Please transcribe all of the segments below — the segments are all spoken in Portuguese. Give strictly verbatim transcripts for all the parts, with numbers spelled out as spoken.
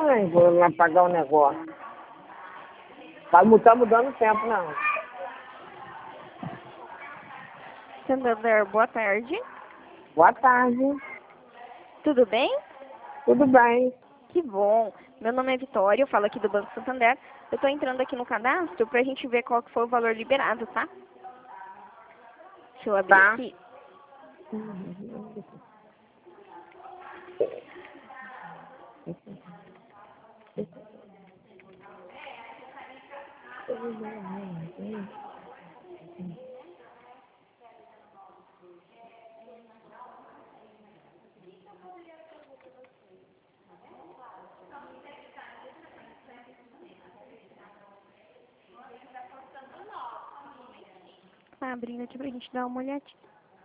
Ai, vou lá pagar o negócio. Tá tá mudando o tempo, não. Santander, boa tarde. Boa tarde. Tudo bem? Tudo bem? Que bom. Meu nome é Vitória, eu falo aqui do Banco Santander. Eu tô entrando aqui no cadastro pra gente ver qual que foi o valor liberado, tá? Deixa eu abrir Tá. aqui. Tá abrindo aqui pra gente dar uma olhadinha.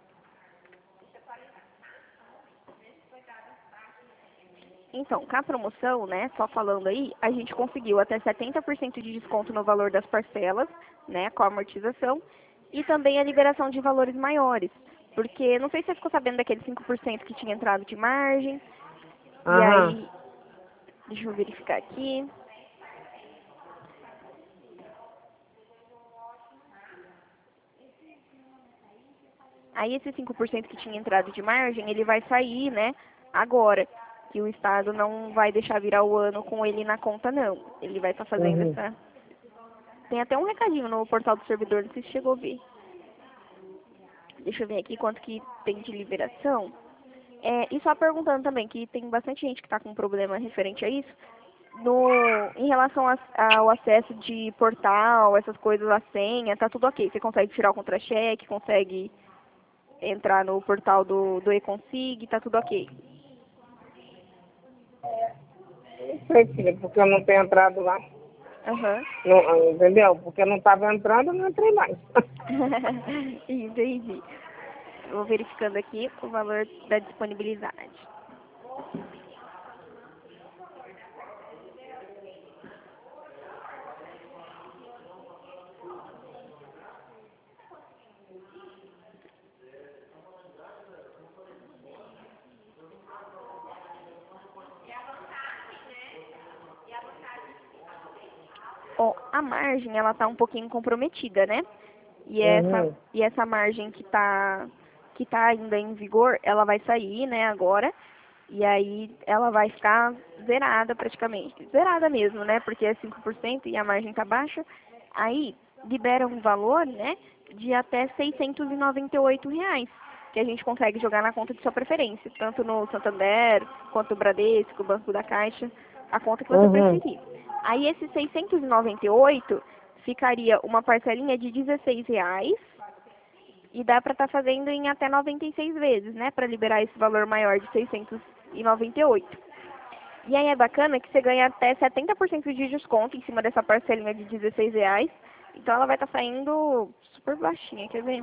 Então, com a promoção, né, só falando aí, a gente conseguiu até setenta por cento de desconto no valor das parcelas, né, com a amortização, e também a liberação de valores maiores. Porque, não sei se você ficou sabendo daquele cinco por cento que tinha entrado de margem, e Aham. aí, deixa eu verificar aqui. Aí esse cinco por cento que tinha entrado de margem, ele vai sair, né, agora. Que o Estado não vai deixar virar o ano com ele na conta, não. Ele vai estar fazendo Uhum. essa... Tem até um recadinho no portal do servidor, não sei se chegou a ver. Deixa eu ver aqui quanto que tem de liberação. É, e só perguntando também, que tem bastante gente que está com problema referente a isso. No, em relação a- ao acesso de portal, essas coisas, a senha, tá tudo ok. Você consegue tirar o contra-cheque, consegue entrar no portal do, do eConsig, tá tudo ok. Não sei, filha, porque eu não tenho entrado lá. Aham. Não, entendeu? Porque eu não estava entrando, eu não entrei mais. Entendi. Vou verificando aqui o valor da disponibilidade. Ó, a margem, ela tá um pouquinho comprometida, né? E essa, Uhum. e essa margem que tá, que tá ainda em vigor, ela vai sair, né, agora. E aí ela vai ficar zerada praticamente. Zerada mesmo, né? Porque é cinco por cento e a margem tá baixa. Aí libera um valor, né, de até seiscentos e noventa e oito reais. Que a gente consegue jogar na conta de sua preferência. Tanto no Santander, quanto no Bradesco, Banco da Caixa. A conta que você Uhum. preferir. Aí esses seiscentos e noventa e oito ficaria uma parcelinha de dezesseis reais e dá para estar fazendo em até noventa e seis vezes, né, para liberar esse valor maior de seiscentos e noventa e oito. E aí é bacana que você ganha até setenta por cento de desconto em cima dessa parcelinha de dezesseis reais. Então ela vai estar saindo super baixinha, quer ver?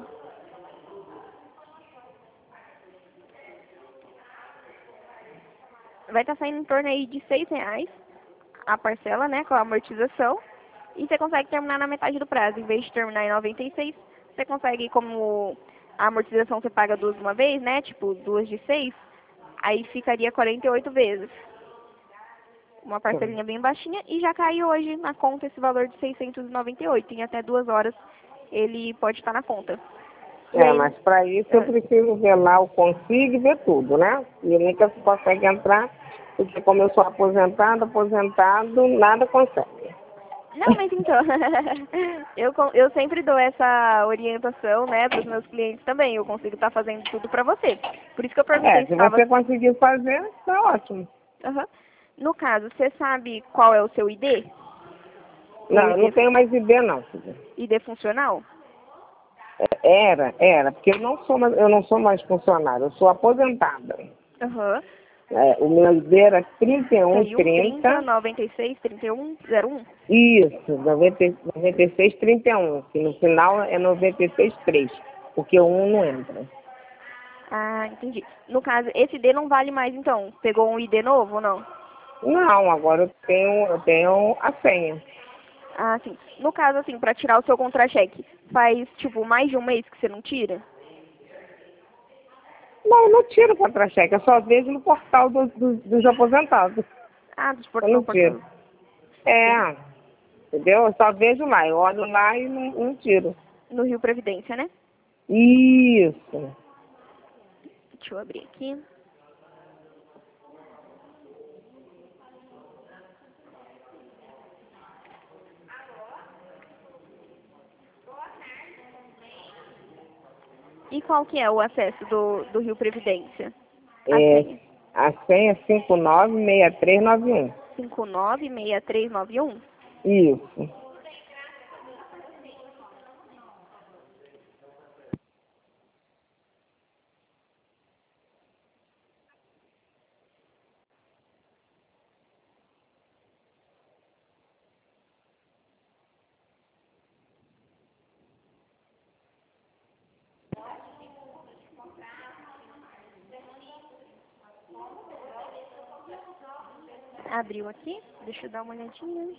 Vai estar saindo em torno aí de seis reais a parcela, né, com a amortização. E você consegue terminar na metade do prazo. Em vez de terminar em noventa e seis, você consegue, como a amortização você paga duas de uma vez, né, tipo duas de seis, aí ficaria quarenta e oito vezes. Uma parcelinha bem baixinha e já caiu hoje na conta esse valor de seiscentos e noventa e oito. Em até duas horas ele pode estar na conta. E É, aí, mas para isso eu preciso ver lá o consigo e ver tudo, né? E nunca se consegue entrar, porque como eu sou aposentado, aposentado, nada consegue. não, mas então, eu, con- eu sempre dou essa orientação, né, para os meus clientes também. Eu consigo estar fazendo tudo para você. Por isso que eu É, perguntei se se estava... você conseguir fazer, tá ótimo. Aham. No caso, você sabe qual é o seu I D? O Não, eu não I D, tenho mais ideia não, filha. I D funcional? É, Era, era, porque eu não sou mais, eu não sou mais funcionário, eu sou aposentada. Aham. É, o meu I D era trinta e um trinta e um, trinta, trinta, noventa e seis, trinta e um, zero um? isso, noventa, e- noventa e seis trinta e um, que no final é noventa e seis três, porque o um não entra. Ah, entendi. No caso, esse I D não vale mais então? Pegou um I D novo ou não? Não, agora eu tenho, eu tenho a senha. Ah, sim. No caso, assim, pra tirar o seu contra-cheque, faz, tipo, mais de um mês que você não tira? Não, eu não tiro contra-cheque, eu só vejo no portal do- do- dos aposentados. Ah, dos Eu não portões. tiro. É, entendeu? Eu só vejo lá, eu olho lá e não, não tiro. No Rio Previdência, né? Isso. Deixa eu abrir aqui. E qual que é o acesso do, do Rio Previdência? A É, senha. a senha é cinco nove seis três nove um. cinco nove seis três nove um? Isso. Abriu aqui. Deixa eu dar uma olhadinha.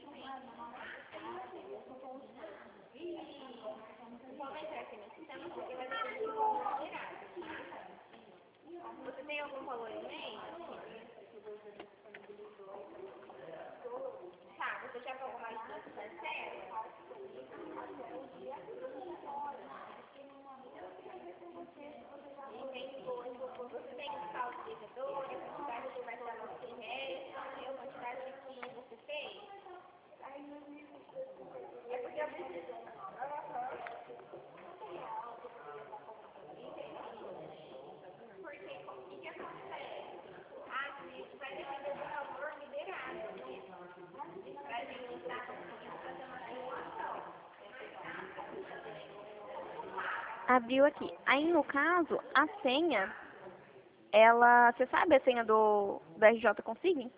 Abriu aqui. Aí, no caso, a senha, ela... Você sabe a senha do, do R J Consigne?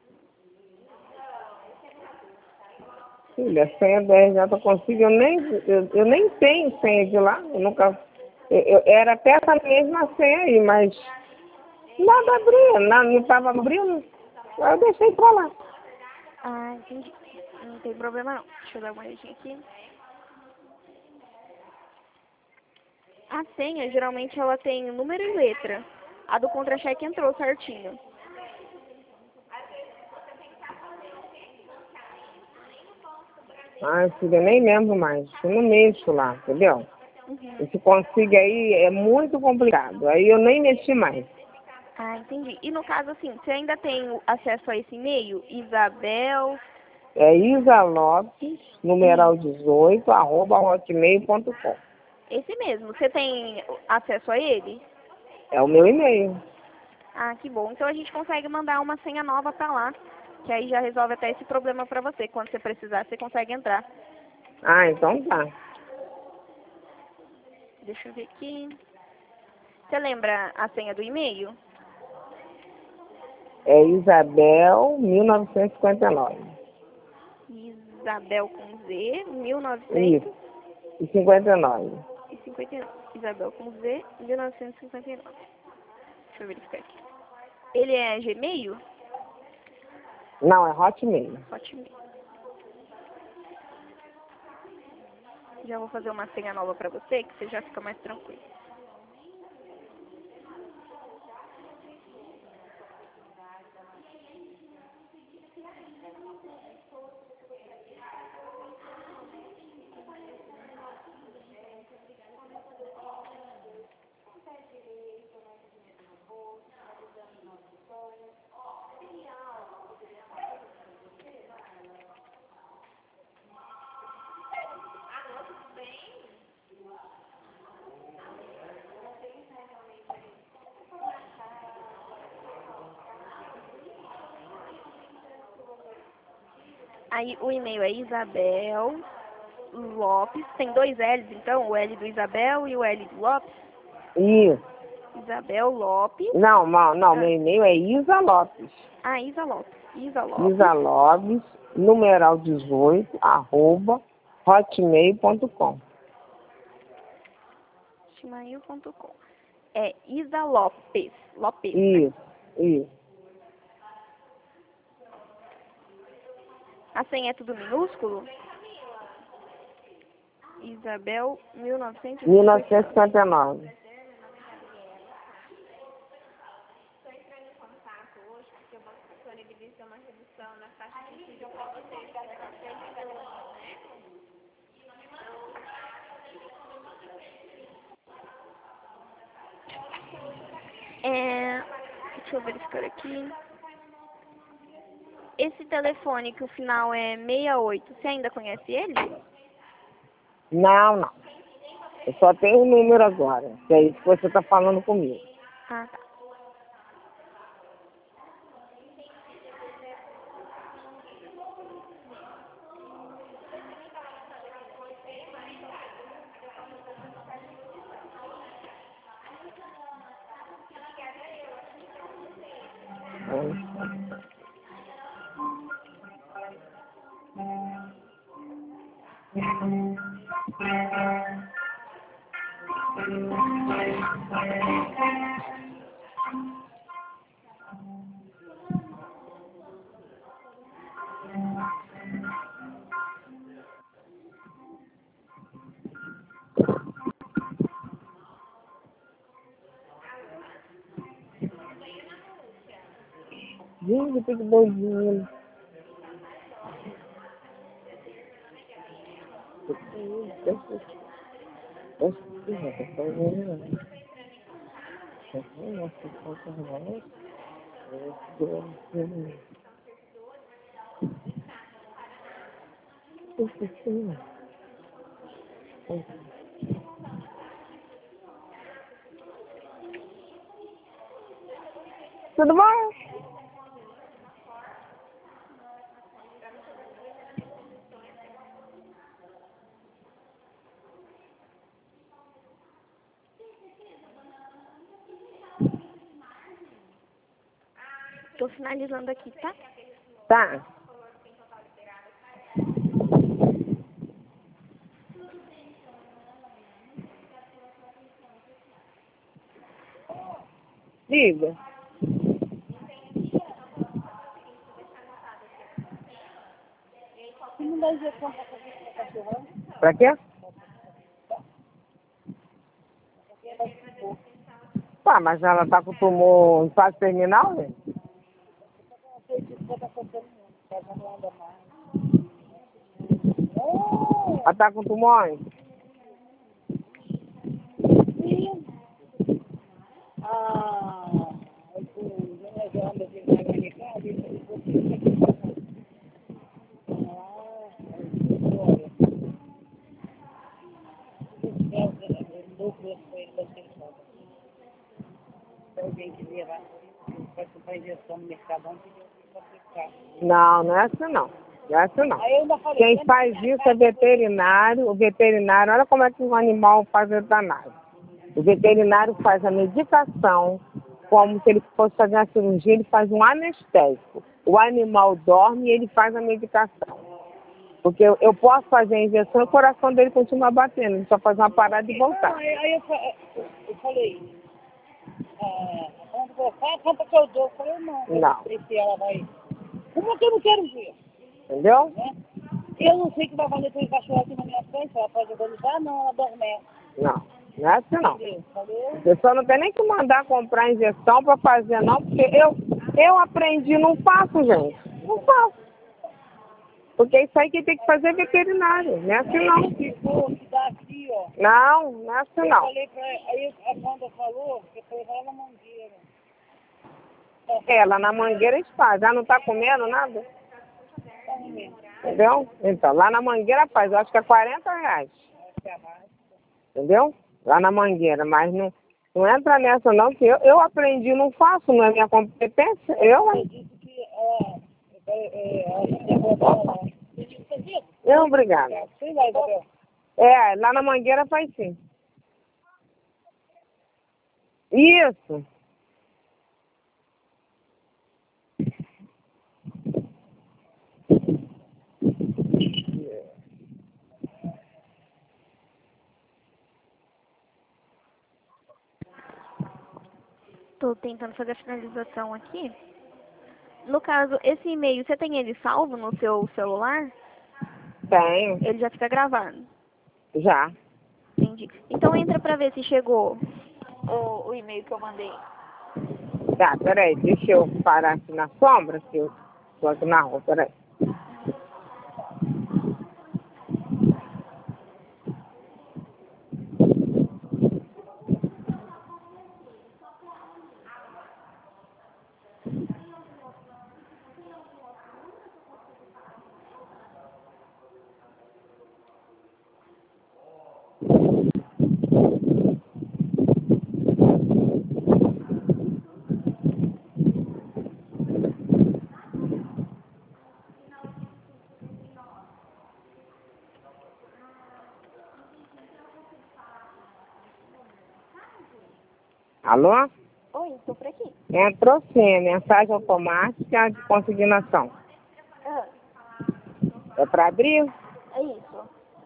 Filha, a senha da R J consigo, eu nem, eu, eu nem tenho senha de lá. Eu nunca. Eu, eu- era até essa mesma senha aí, mas nada abria, nada, não estava abrindo. Aí eu deixei pra lá. Ah, entendi. Não tem problema não. Deixa eu dar uma olhadinha aqui. A senha, geralmente, ela tem número e letra. A do contra-cheque entrou certinho. Ah, filha, eu nem lembro mais. Eu não mexo lá, entendeu? Uhum. Esse consigo aí é muito complicado. Aí eu nem mexi mais. Ah, entendi. E no caso, assim, você ainda tem o acesso a esse e-mail? Isabel... É Isa Lopes, numeral dezoito, arroba hotmail ponto com. Esse mesmo. Você tem acesso a ele? É o meu e-mail. Ah, que bom. Então a gente consegue mandar uma senha nova pra lá. Que aí já resolve até esse problema pra você. Quando você precisar, você consegue entrar. Ah, então tá. Deixa eu ver aqui. Você lembra a senha do e-mail? É Isabel, mil novecentos e cinquenta e nove. Isabel com Z, mil novecentos Isso, e cinquenta e nove. e cinquenta e nove. Isabel com Z, mil novecentos e cinquenta e nove. Deixa eu verificar aqui. Ele é Gmail? Não, é Hotmail. Hotmail. Já vou fazer uma senha nova pra você, que você já fica mais tranquilo. Aí o e-mail é Isabel Lopes. Tem dois L's, então, o L do Isabel e o L do Lopes. Isso. Isabel Lopes. Não, não, não, Ah, meu e-mail é Isa Lopes. ah, Isa Lopes. Isa Lopes. Isa Lopes, numeral dezoito, arroba hotmail ponto com. gmail ponto com. É Isa Lopes. Lopes, né? Isso, isso. A senha é tudo minúsculo? Isabel mil novecentos e mil cinquenta e novecentos e nove. cinquenta e nove. que eu vou disponibilizar uma redução na taxa de juros para vocês, para vocês, né? É, deixa eu verificar aqui. Esse telefone que o final é sessenta e oito, você ainda conhece ele? Não, não. Eu só tenho o número agora, que é isso que você está falando comigo. Ah, tá. Gente, tem que dois mil. Tudo bom? Tô finalizando aqui, tá? Tá. Diga. Pra quê? Tá, mas ela tá com tumor em fase terminal, né? Ela tá com tumor? Não, não é assim não. Não é assim não. Quem faz isso é veterinário. O veterinário, olha como é que o animal faz eutanásio. O veterinário faz a medicação, como se ele fosse fazer uma cirurgia, ele faz um anestésico. O animal dorme e ele faz a medicação. Porque eu, eu posso fazer a injeção e o coração dele continua batendo, ele só faz uma parada e voltar. Aí eu, fa- eu falei, ah, quando colocar, quanto que eu dou? Eu falei, não, eu Não. sei se ela vai. Como que eu não quero ver? Entendeu? Né? Eu não sei o que vai fazer com o cachorro aqui na minha frente, ela pode organizar, não, ela dorme. Não, não é assim não. Entendeu? Falei, Você só não tem nem que mandar comprar injeção para fazer não, porque eu, eu aprendi, não faço, gente. Não faço. Porque isso aí que tem que fazer é veterinário, não é assim não. ficou, que dá aqui, ó. Não, não é assim Eu não. falei pra ela, aí a Wanda falou, que eu falei, vai na mangueira. É, lá na Mangueira eles fazem. Já não tá comendo nada? Tá no mesmo. Entendeu? Então, lá na Mangueira faz, eu acho que é quarenta reais. Entendeu? Lá na Mangueira, mas não, não entra nessa não, que eu, eu aprendi, não faço, não é minha competência. Eu, Ela disse que ela, é, ela tinha botado lá. Você viu? eu, obrigada. Sei lá, Isabel. É, lá na Mangueira faz sim. Isso. Tô tentando fazer a finalização aqui. No caso, esse e-mail, você tem ele salvo no seu celular? Tenho. Ele já fica gravado. Já. Entendi. Então entra pra ver se chegou o, o e-mail que eu mandei. Tá, peraí, deixa eu parar aqui na sombra, que eu tô aqui na rua, peraí. Alô? Oi, estou por aqui. Entrou sim, mensagem automática de consignação. Ah, É para abrir? é isso.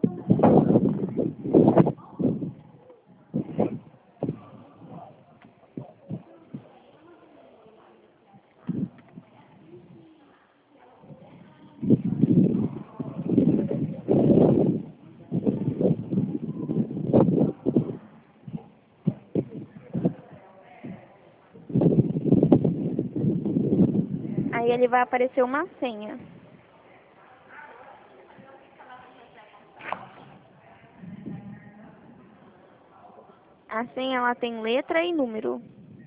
Aí ele vai aparecer uma senha. A senha ela tem letra e número.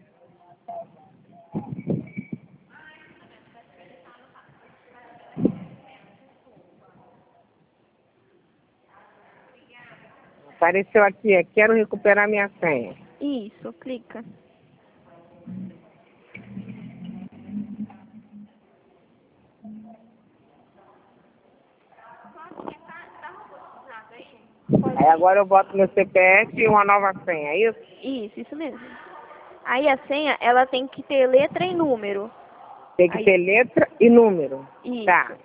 Apareceu aqui, é, quero recuperar minha senha. Isso, clica. Aí agora eu boto meu C P F e uma nova senha, é isso? Isso, isso mesmo. Aí a senha, ela tem que ter letra e número. Tem que Aí- ter letra e número. Isso. Tá.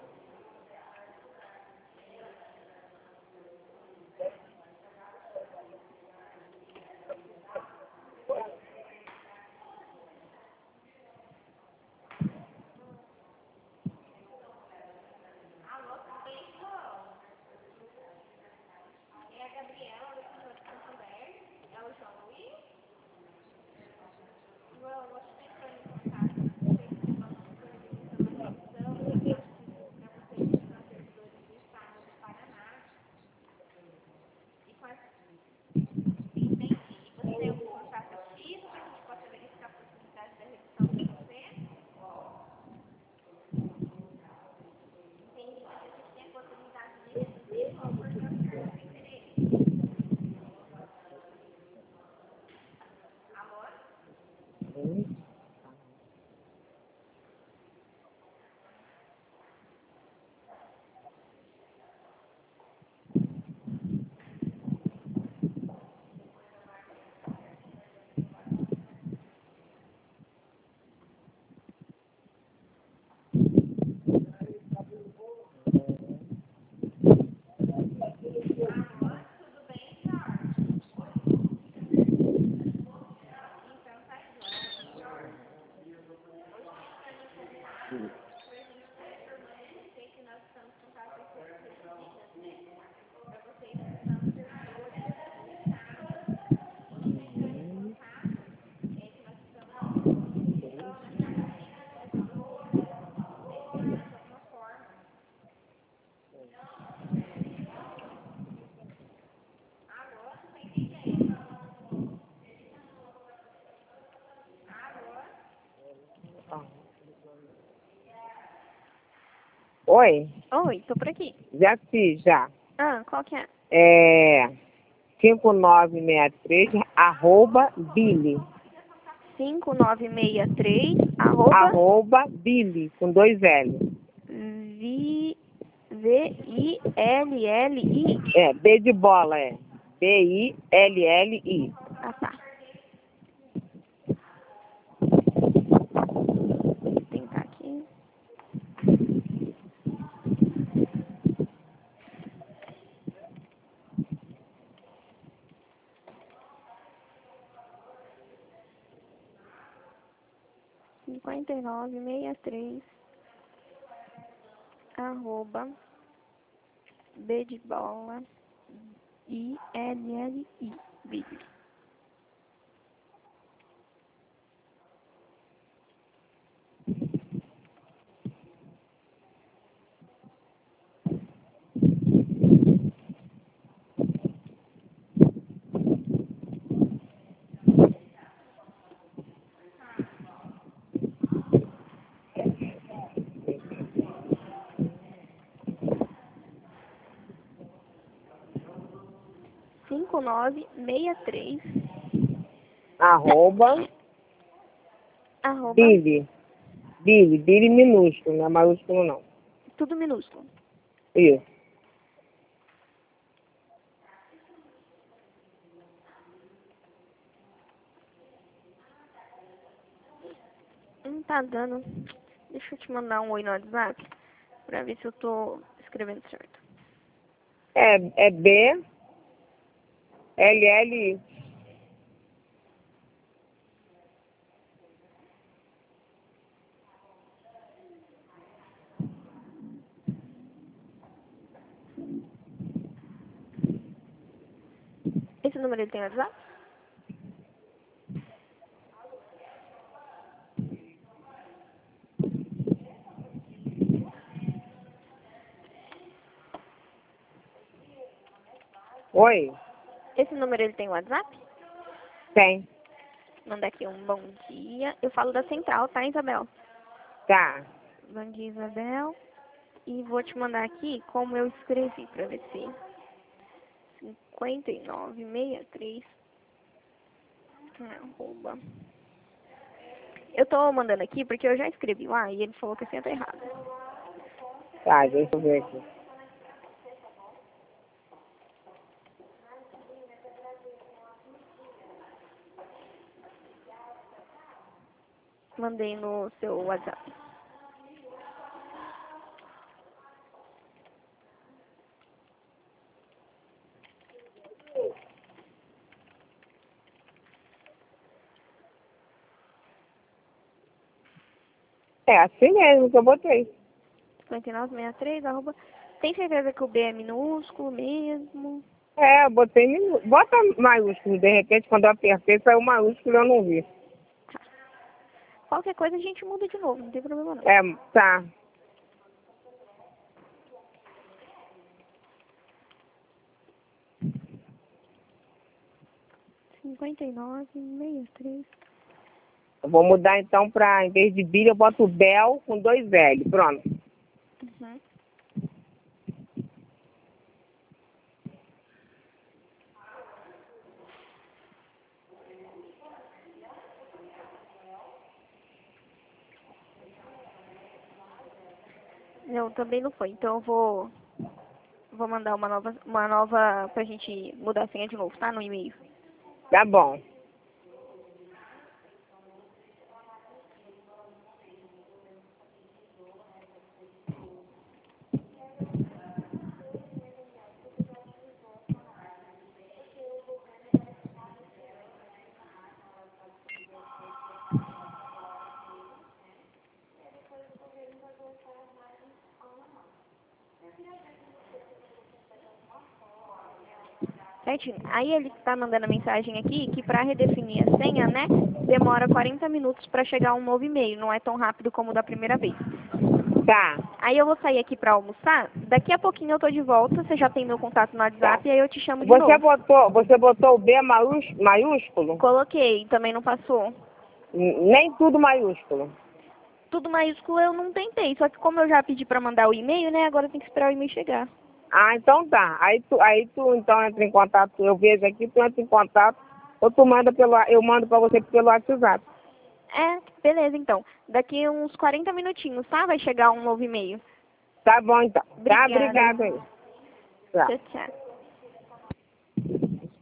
Oi? Oi, tô por aqui. Já fiz, já. Ah, qual que é? É cinco nove seis três, arroba Billy. cinco nove seis três, arroba, Arroba Billy, com dois L. V, V, I, L, L, I. É, B de bola, é. B I L L I. Ah, tá. Vou tentar aqui. cinquenta e nove sessenta e três, arroba, B de bola, I, L, L, I, Billy. nove seis três Arroba. arroba Billy. Billy. Billy minúsculo, não é maiúsculo não. tudo minúsculo. Isso. Não tá dando. Deixa eu te mandar um oi no WhatsApp pra ver se eu tô escrevendo certo. É, é B. L L. Esse número ele tem WhatsApp? Oi. Esse número ele tem WhatsApp? Tem. Manda aqui um bom dia. Eu falo da central, tá, Isabel? Tá. Bom dia, Isabel. E vou te mandar aqui como eu escrevi pra ver se... cinquenta e nove sessenta e três arroba. Eu tô mandando aqui porque eu já escrevi lá e ele falou que assim tá errado. Tá, deixa eu ver aqui. Mandei no seu WhatsApp. É assim mesmo que eu botei. cinquenta e nove sessenta e três arroba. Tem certeza que o B é minúsculo mesmo? É, eu botei minúsculo. Bota maiúsculo, de repente, quando eu apertei, saiu maiúsculo, eu não vi. Tá. Qualquer coisa a gente muda de novo, não tem problema não. É, tá. cinquenta e nove sessenta e três Eu vou mudar então pra, em vez de Billy, eu boto Bel com dois L. Pronto. Uhum. Não, também não foi. Então eu vou, vou mandar uma nova, uma nova pra gente mudar a senha de novo, tá? No e-mail. Tá bom. Certinho. Aí ele tá mandando a mensagem aqui que pra redefinir a senha, né, demora quarenta minutos pra chegar um novo e-mail. Não é tão rápido como da primeira vez. Tá. Aí eu vou sair aqui pra almoçar. Daqui a pouquinho eu tô de volta. Você já tem meu contato no WhatsApp Tá. e aí eu te chamo de Você novo. botou, você botou o B maiús- maiúsculo? Coloquei, também não passou. N- Nem tudo maiúsculo. Tudo maiúsculo eu não tentei. Só que como eu já pedi pra mandar o e-mail, né, agora tem que esperar o e-mail chegar. Ah, então tá. Aí tu, aí tu então entra em contato, eu vejo aqui, tu entra em contato, ou tu manda pelo, eu mando pra você pelo WhatsApp. É, beleza então. Daqui uns quarenta minutinhos, tá? Vai chegar um novo e-mail. Tá bom então. Tá, Obrigada. obrigado aí. Tchau. Tchau, tchau.